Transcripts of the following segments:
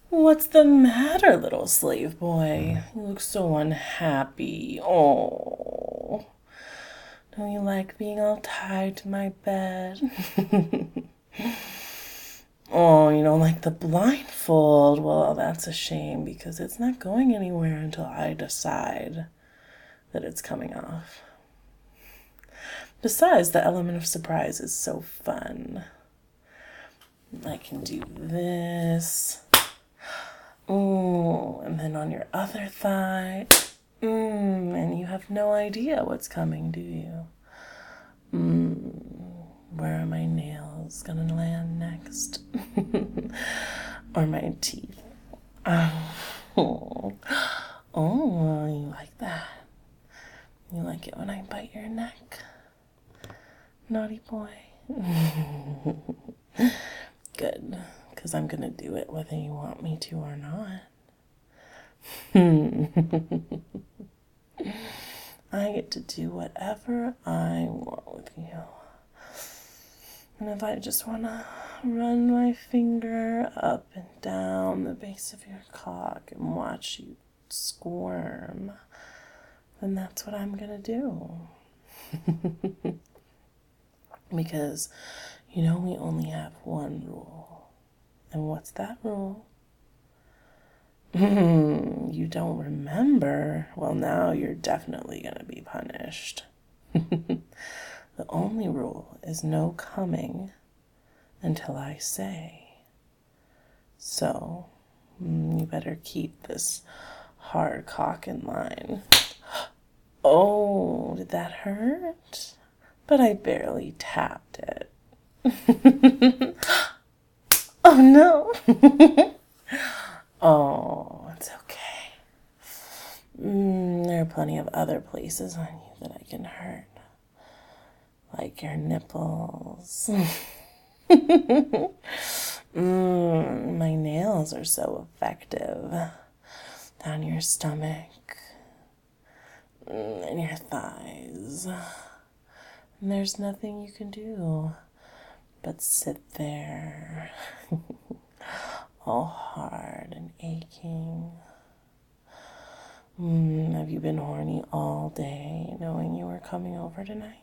What's the matter, little slave boy? You look so unhappy. Oh, don't you like being all tied to my bed? Oh, you don't like the blindfold? Well, that's a shame because it's not going anywhere until I decide that it's coming off. Besides, the element of surprise is so fun. I can do this. Ooh, and then on your other thigh. And you have no idea what's coming, do you? Where are my nails gonna land next? Or my teeth? Oh, you like that? You like it when I bite your neck? Naughty boy. Good, because I'm gonna do it whether you want me to or not. I get to do whatever I want with you. And if I just want to run my finger up and down the base of your cock and watch you squirm, then that's what I'm going to do. Because, we only have one rule. And what's that rule? You don't remember? Well, now you're definitely going to be punished. The only rule is no coming until I say. So, you better keep this hard cock in line. Oh, did that hurt? But I barely tapped it. Oh no. Oh, it's okay. There are plenty of other places on you that I can hurt. Like your nipples. My nails are so effective. Down your stomach. And your thighs. And there's nothing you can do but sit there. All hard and aching. Have you been horny all day knowing you were coming over tonight?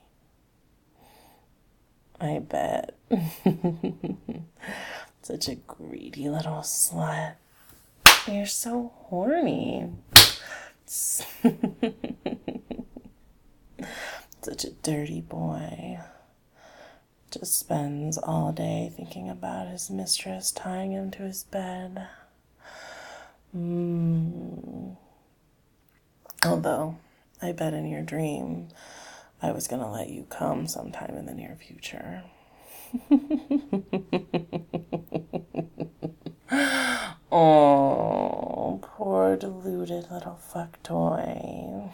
I bet. Such a greedy little slut. You're so horny. Such a dirty boy. Just spends all day thinking about his mistress tying him to his bed. Although, I bet in your dream I was going to let you come sometime in the near future. Oh, poor deluded little fuck toy.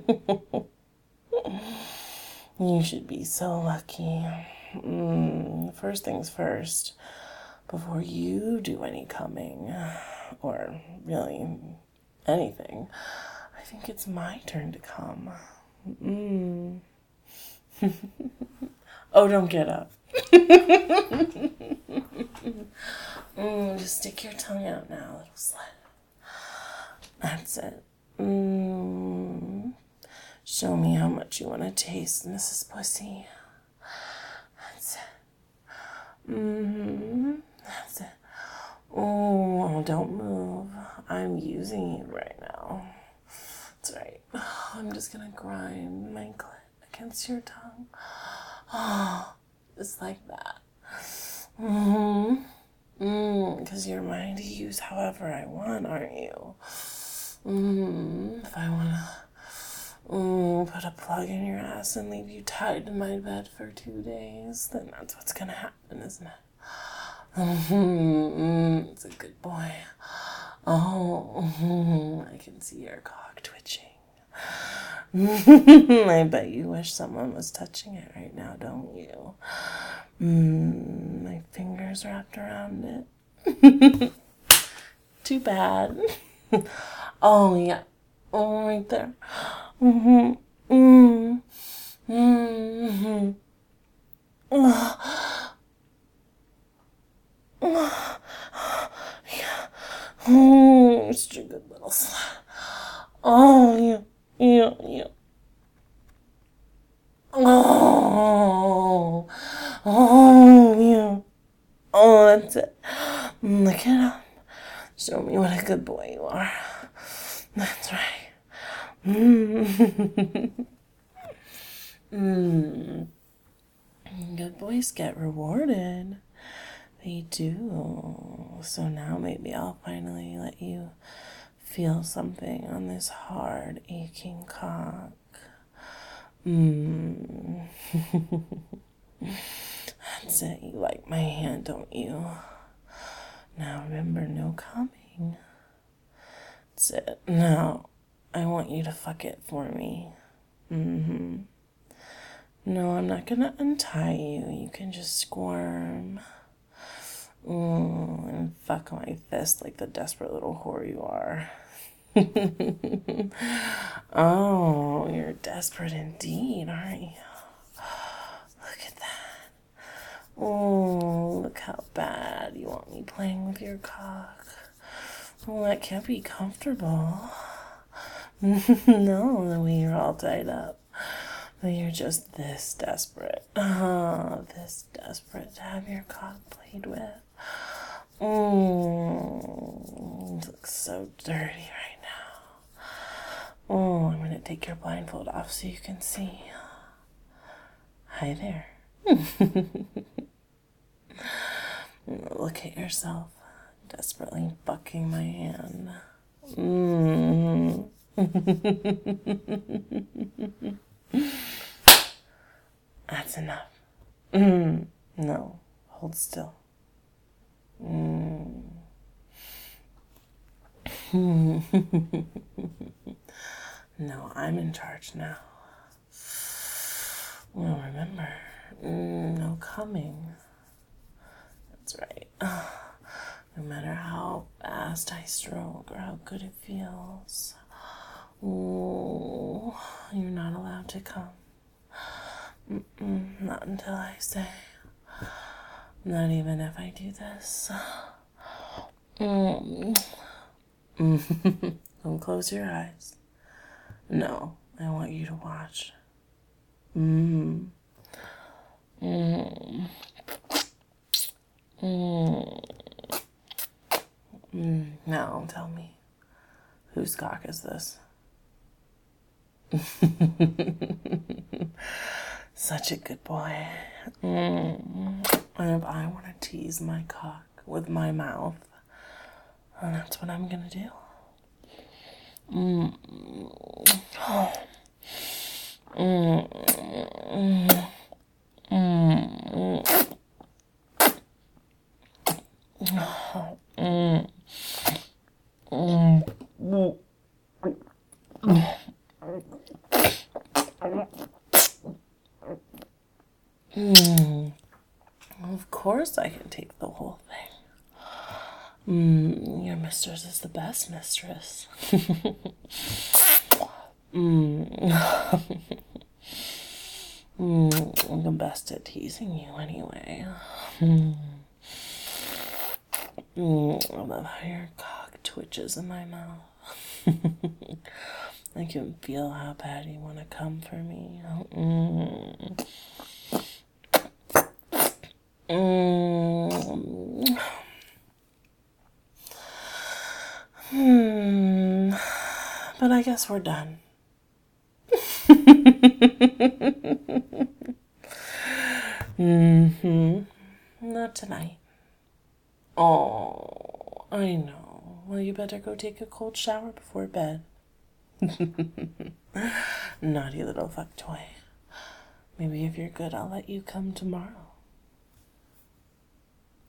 You should be so lucky. First things first, before you do any coming, or really anything, I think it's my turn to come. Oh, don't get up. Just stick your tongue out now, little slut. That's it. Show me how much you want to taste Mrs. Pussy. That's it. That's it. Oh, don't move. I'm using you right now. That's right. I'm just gonna grind my clit against your tongue. Oh, just like that. Because you're mine to use however I want, aren't you? If I wanna put a plug in your ass and leave you tied to my bed for 2 days, then that's what's gonna happen, isn't it? It's a good boy. Oh, I can see your cock twitching. I bet you wish someone was touching it right now, don't you? My fingers wrapped around it. Too bad. Oh, yeah. Oh, right there. Oh, such a good little slut. Oh, you. Oh, you. Oh, that's it. Look it up. Show me what a good boy you are. That's right. Good boys get rewarded. They do. So now maybe I'll finally let you feel something on this hard, aching cock. That's it. You like my hand, don't you? Now remember, no coming. That's it. Now, I want you to fuck it for me. No, I'm not gonna untie you. You can just squirm. And fuck my fist like the desperate little whore you are. Oh, you're desperate indeed, aren't you? Look at that. Oh, look how bad you want me playing with your cock. Well, that can't be comfortable. No, the way you're all tied up. But you're just this desperate. This desperate to have your cock played with. It looks so dirty right now. Oh, I'm going to take your blindfold off so you can see. Hi there. Look at yourself, desperately fucking my hand. That's enough. No, hold still. No, I'm in charge now. Well, remember, no coming. That's right. No matter how fast I stroke or how good it feels, ooh, you're not allowed to come. Not until I say. Not even if I do this. Don't close your eyes. No, I want you to watch. Now tell me, whose cock is this? Such a good boy. And if I want to tease my cock with my mouth, then that's what I'm gonna do. Of course I can take the whole thing. Your mistress is the best mistress. I'm the best at teasing you anyway. I love how your cock twitches in my mouth. I can feel how bad you want to come for me. But I guess we're done. Not tonight. Oh, I know. Well, you better go take a cold shower before bed. Naughty little fuck toy. Maybe if you're good, I'll let you come tomorrow.